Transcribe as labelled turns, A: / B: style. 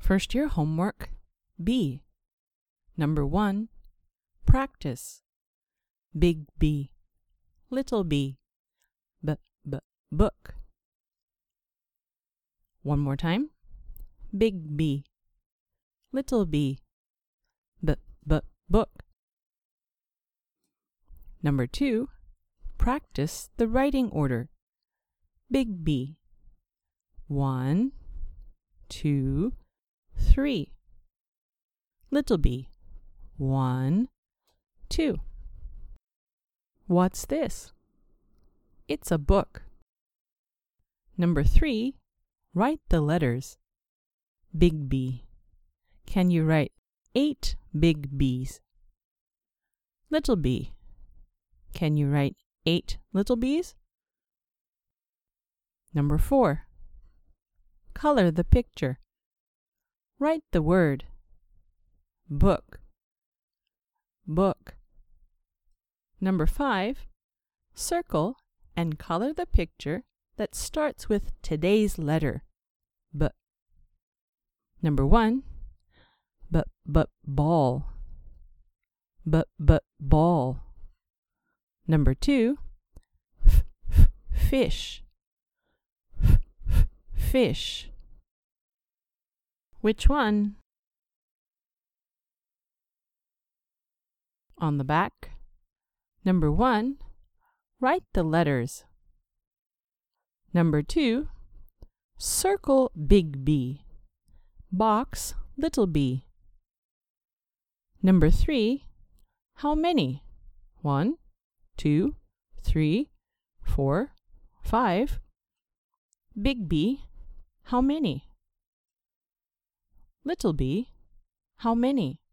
A: First year homework, B. Number 1, practice. Big B, little b, book. One more time. Big B, little b, book. Number 2, practice the writing order. Big B, 1, 2, 3. Little b, 1, 2. What's this? It's a book. Number 3, write the letters. Big B. Can you write 8 big B's? Little b. Can you write 8 little b's? Number 4, color the picture. Write the word. Book. Book. Number 5, circle and color the picture that starts with today's letter, B. Number 1, ball. Ball. Number 2, fish. Fish. Which one? On the back. Number 1, write the letters. Number 2, circle big B. Box little b. Number 3, how many? 1, 2, 3, 4, 5. Big B, how many? Little b, how many?